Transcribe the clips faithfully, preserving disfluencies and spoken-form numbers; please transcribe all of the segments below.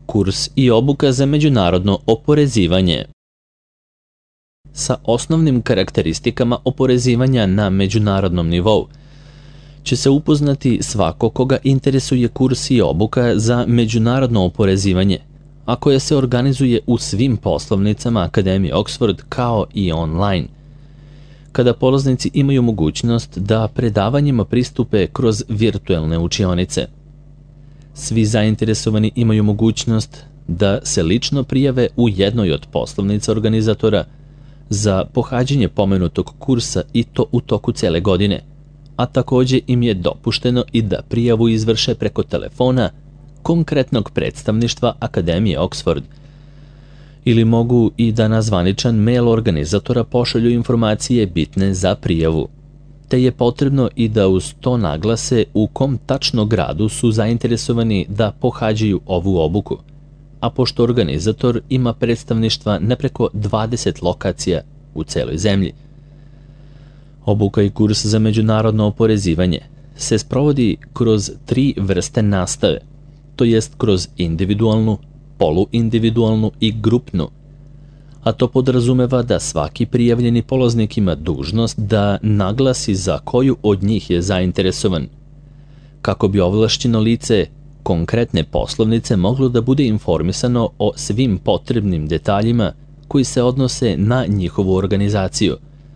Kurs i obuka za međunarodno oporezivanje. Sa osnovnim karakteristikama oporezivanja na međunarodnom nivou će se upoznati svako koga interesuje kurs i obuka za međunarodno oporezivanje, a koje se organizuje u svim poslovnicama Akademije Oxford kao i online, kada polaznici imaju mogućnost da predavanjima pristupe kroz virtuelne učionice. Svi zainteresovani imaju mogućnost da se lično prijave u jednoj od poslovnica organizatora za pohađanje pomenutog kursa i to u toku cele godine, a takođe im je dopušteno i da prijavu izvrše preko telefona konkretnog predstavništva Akademije Oxford ili mogu i da na zvaničan mail organizatora pošalju informacije bitne za prijavu, te je potrebno i da uz to naglase u kom tačno gradu su zainteresovani da pohađaju ovu obuku, a pošto organizator ima predstavništva na preko dvadeset lokacija u celoj zemlji. Obuka i kurs za međunarodno oporezivanje se sprovodi kroz tri vrste nastave, to jest kroz individualnu, poluindividualnu i grupnu, a to podrazumeva da svaki prijavljeni polaznik ima dužnost da naglasi za koju od njih je zainteresovan, kako bi ovlašćeno lice konkretne poslovnice moglo da bude informisano o svim potrebnim detaljima koji se odnose na njihovu organizaciju.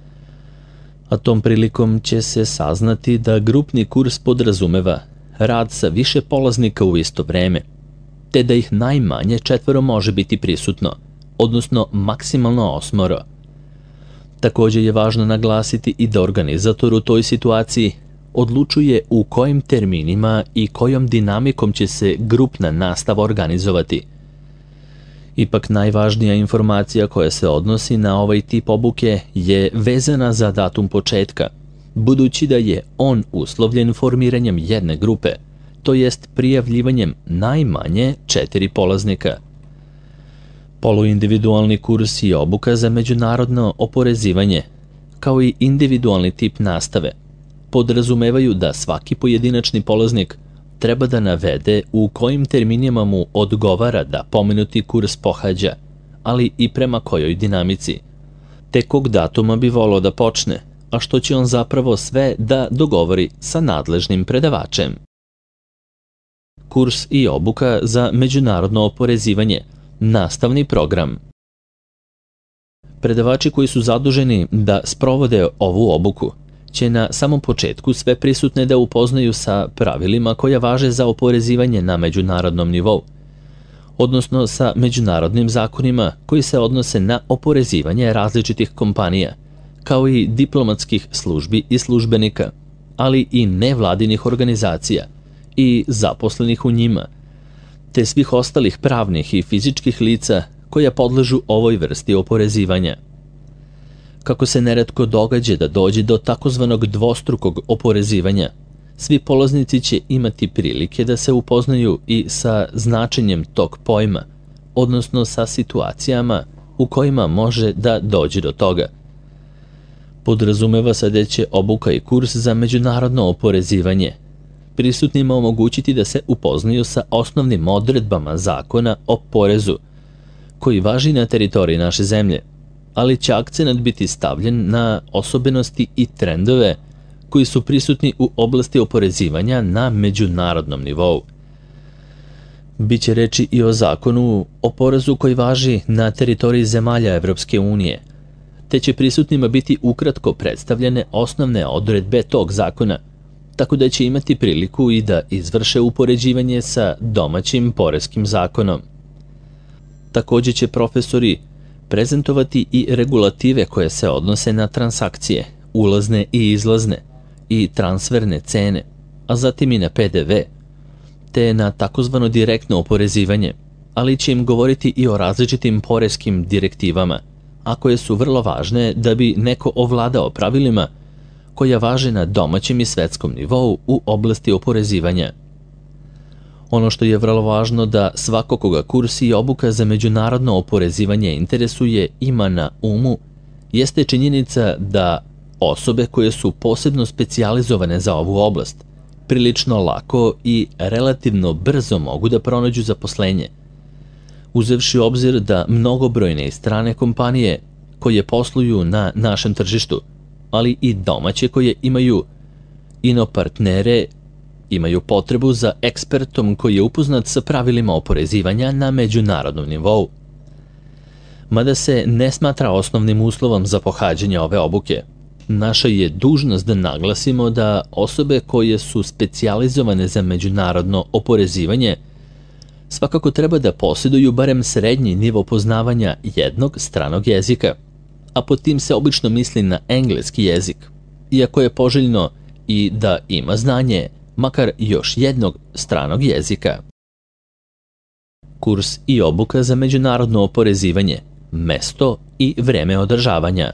A tom prilikom će se saznati da grupni kurs podrazumeva rad sa više polaznika u isto vreme, te da ih najmanje četvoro može biti prisutno, odnosno maksimalno osmoro. Takođe je važno naglasiti i da organizator u toj situaciji odlučuje u kojim terminima i kojom dinamikom će se grupna nastava organizovati. Ipak najvažnija informacija koja se odnosi na ovaj tip obuke je vezana za datum početka, budući da je on uslovljen formiranjem jedne grupe, to jest prijavljivanjem najmanje četiri polaznika. Poluindividualni kurs i obuka za međunarodno oporezivanje, kao i individualni tip nastave, podrazumevaju da svaki pojedinačni polaznik treba da navede u kojim terminima mu odgovara da pomenuti kurs pohađa, ali i prema kojoj dinamici, te kog datuma bi volao da počne, a što će on zapravo sve da dogovori sa nadležnim predavačem. Kurs i obuka za međunarodno oporezivanje, nastavni program. Predavači koji su zaduženi da sprovode ovu obuku će na samom početku sve prisutne da upoznaju sa pravilima koja važe za oporezivanje na međunarodnom nivou, odnosno sa međunarodnim zakonima koji se odnose na oporezivanje različitih kompanija, kao i diplomatskih službi i službenika, ali i nevladinih organizacija i zaposlenih u njima, te svih ostalih pravnih i fizičkih lica koja podležu ovoj vrsti oporezivanja. Kako se neretko događa da dođe do takozvanog dvostrukog oporezivanja, svi polaznici će imati prilike da se upoznaju i sa značenjem tog pojma, odnosno sa situacijama u kojima može da dođe do toga. Podrazumeva se da će obuka i kurs za međunarodno oporezivanje prisutnima omogućiti da se upoznaju sa osnovnim odredbama zakona o porezu, koji važi na teritoriji naše zemlje, ali će akcenat biti stavljen na osobenosti i trendove koji su prisutni u oblasti oporezivanja na međunarodnom nivou. Biće reči i o zakonu o porezu koji važi na teritoriji zemalja Evropske unije, te će prisutnima biti ukratko predstavljene osnovne odredbe tog zakona, tako da će imati priliku i da izvrše upoređivanje sa domaćim poreskim zakonom. Takođe će profesori prezentovati i regulative koje se odnose na transakcije, ulazne i izlazne, i transferne cene, a zatim i na P D V, te na takozvano direktno oporezivanje, ali će im govoriti i o različitim poreskim direktivama, a koje su vrlo važne da bi neko ovladao pravilima koja važe na domaćem i svetskom nivou u oblasti oporezivanja. Ono što je vrlo važno da svako koga kurs i obuka za međunarodno oporezivanje interesuje ima na umu jeste činjenica da osobe koje su posebno specijalizovane za ovu oblast prilično lako i relativno brzo mogu da pronađu zaposlenje, Uzevši u obzir da mnogobrojne i strane kompanije koje posluju na našem tržištu, ali i domaće koje imaju ino partnere, imaju potrebu za ekspertom koji je upoznat sa pravilima oporezivanja na međunarodnom nivou. Mada se ne smatra osnovnim uslovom za pohađanje ove obuke, naša je dužnost da naglasimo da osobe koje su specijalizovane za međunarodno oporezivanje svakako treba da posjeduju barem srednji nivo poznavanja jednog stranog jezika, a pod tim se obično misli na engleski jezik, iako je poželjno i da ima znanje makar još jednog stranog jezika. Kurs i obuka za međunarodno oporezivanje, mesto i vreme održavanja.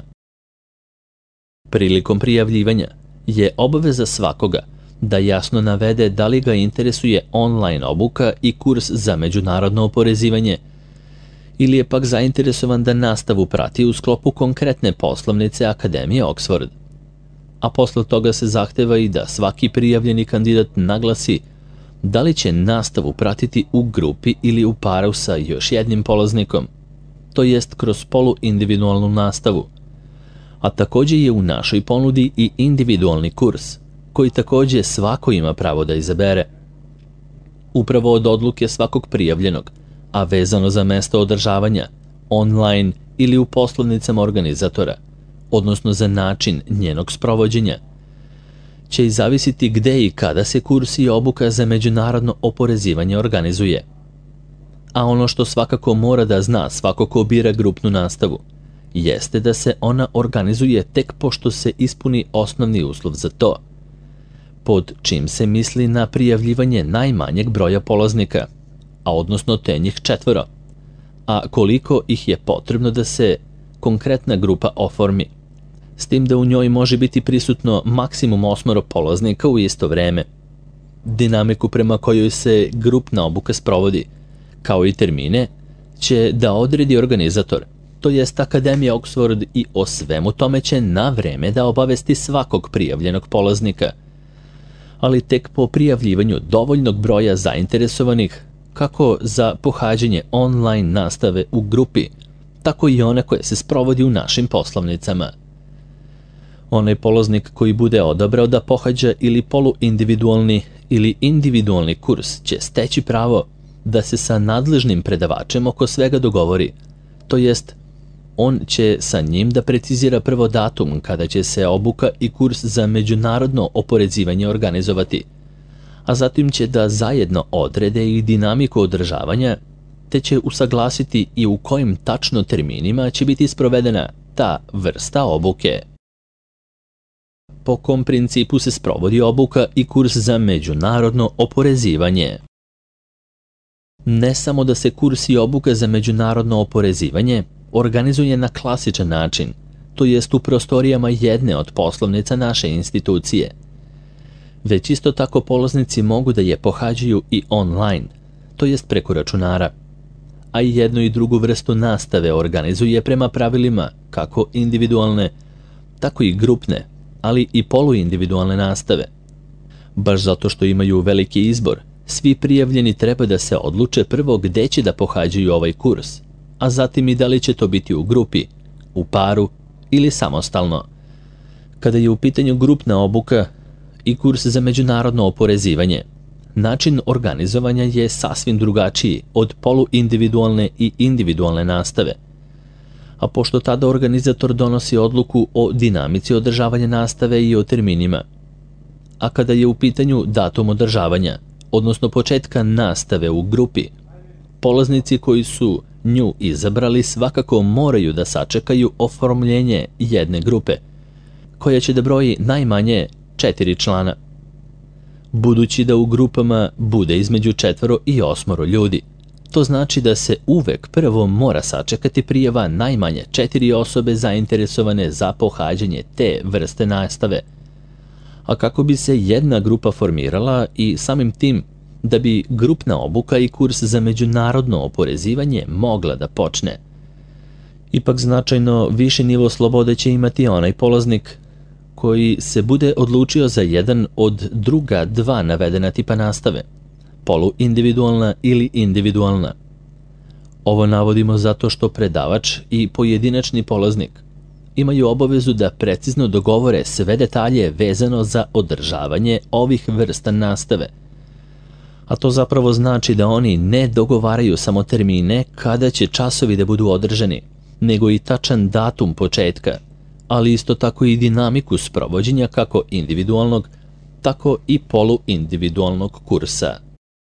Prilikom prijavljivanja je obaveza svakoga da jasno navede da li ga interesuje online obuka i kurs za međunarodno oporezivanje ili je pak zainteresovan da nastavu prati u sklopu konkretne poslovnice Akademije Oxford. A posle toga se zahteva i da svaki prijavljeni kandidat naglasi da li će nastavu pratiti u grupi ili u paru sa još jednim polaznikom, to jest kroz poluindividualnu nastavu. A također je u našoj ponudi i individualni kurs, koji također svako ima pravo da izabere. Upravo od odluke svakog prijavljenog, a vezano za mesto održavanja, online ili u poslovnicama organizatora, odnosno za način njenog sprovođenja, će i zavisiti gde i kada se kurs i obuka za međunarodno oporezivanje organizuje. A ono što svakako mora da zna svako ko bira grupnu nastavu, jeste da se ona organizuje tek pošto se ispuni osnovni uslov za to, pod čim se misli na prijavljivanje najmanjeg broja polaznika, a odnosno te njih četvoro, a koliko ih je potrebno da se konkretna grupa oformi, s tim da u njoj može biti prisutno maksimum osmoro polaznika u isto vreme. Dinamiku prema kojoj se grupna obuka sprovodi, kao i termine, će da odredi organizator, to jest Akademija Oxford, i o svemu tome će na vreme da obavesti svakog prijavljenog polaznika, ali tek po prijavljivanju dovoljnog broja zainteresovanih kako za pohađanje online nastave u grupi, tako i one koje se sprovodi u našim poslovnicama. Onaj polaznik koji bude odabrao da pohađa ili poluindividualni ili individualni kurs će steći pravo da se sa nadležnim predavačem oko svega dogovori, to jest on će sa njim da precizira prvo datum kada će se obuka i kurs za međunarodno oporezivanje organizovati, a zatim će da zajedno odrede i dinamiku održavanja, te će usaglasiti i u kojim tačno terminima će biti sprovedena ta vrsta obuke. Po kom principu se sprovodi obuka i kurs za međunarodno oporezivanje? Ne samo da se kurs i obuka za međunarodno oporezivanje organizuje na klasičan način, to jest u prostorijama jedne od poslovnica naše institucije, već isto tako polaznici mogu da je pohađaju i online, to jest preko računara, a i jednu i drugu vrstu nastave organizuje prema pravilima kako individualne, tako i grupne, ali i poluindividualne nastave. Baš zato što imaju veliki izbor, svi prijavljeni treba da se odluče prvo gde će da pohađaju ovaj kurs, a zatim i da li će to biti u grupi, u paru ili samostalno. Kada je u pitanju grupna obuka i kurs za međunarodno oporezivanje, način organizovanja je sasvim drugačiji od poluindividualne i individualne nastave, a pošto tada organizator donosi odluku o dinamici održavanja nastave i o terminima. A kada je u pitanju datum održavanja, odnosno početka nastave u grupi, polaznici koji su nju izabrali svakako moraju da sačekaju oformljenje jedne grupe, koja će da broji najmanje četiri člana, budući da u grupama bude između četvoro i osmoro ljudi. To znači da se uvek prvo mora sačekati prijava najmanje četiri osobe zainteresovane za pohađanje te vrste nastave, a kako bi se jedna grupa formirala i samim tim da bi grupna obuka i kurs za međunarodno oporezivanje mogla da počne. Ipak značajno više nivo slobode će imati onaj polaznik koji se bude odlučio za jedan od druga dva navedena tipa nastave, poluindividualna ili individualna. Ovo navodimo zato što predavač i pojedinačni polaznik imaju obavezu da precizno dogovore sve detalje vezano za održavanje ovih vrsta nastave. A to zapravo znači da oni ne dogovaraju samo termine kada će časovi da budu održani, nego i tačan datum početka, ali isto tako i dinamiku sprovođenja kako individualnog, tako i poluindividualnog kursa.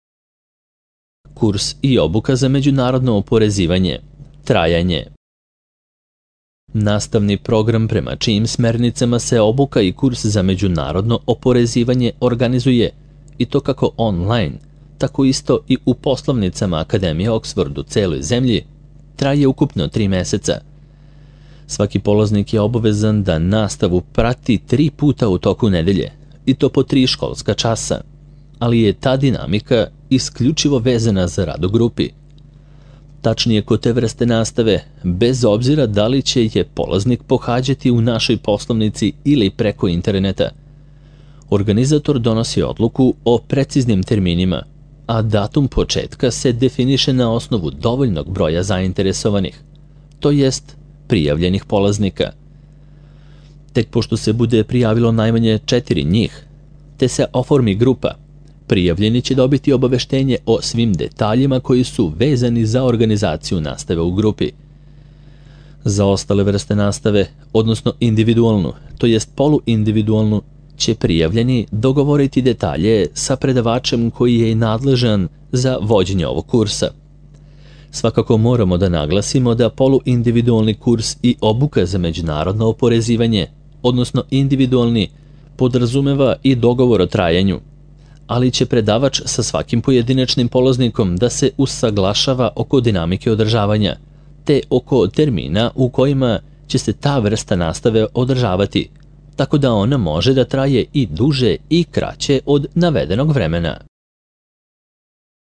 Kurs i obuka za međunarodno oporezivanje. Trajanje. Nastavni program prema čijim smernicama se obuka i kurs za međunarodno oporezivanje organizuje, i to kako online, tako isto i u poslovnicama Akademije Oxford u celoj zemlji, traje ukupno tri meseca. Svaki polaznik je obavezan da nastavu prati tri puta u toku nedelje, i to po tri školska časa, ali je ta dinamika isključivo vezana za rad u grupi. Tačnije, kod te vrste nastave, bez obzira da li će je polaznik pohađati u našoj poslovnici ili preko interneta, organizator donosi odluku o preciznim terminima, a datum početka se definiše na osnovu dovoljnog broja zainteresovanih, to jest prijavljenih polaznika. Tek pošto se bude prijavilo najmanje četiri njih, te se oformi grupa, prijavljeni će dobiti obaveštenje o svim detaljima koji su vezani za organizaciju nastave u grupi. Za ostale vrste nastave, odnosno individualnu, to jest poluindividualnu, će prijavljeni dogovoriti detalje sa predavačem koji je i nadležan za vođenje ovog kursa. Svakako moramo da naglasimo da poluindividualni kurs i obuka za međunarodno oporezivanje, odnosno individualni, podrazumeva i dogovor o trajanju, ali će predavač sa svakim pojedinačnim polaznikom da se usaglašava oko dinamike održavanja, te oko termina u kojima će se ta vrsta nastave održavati, tako da ona može da traje i duže i kraće od navedenog vremena.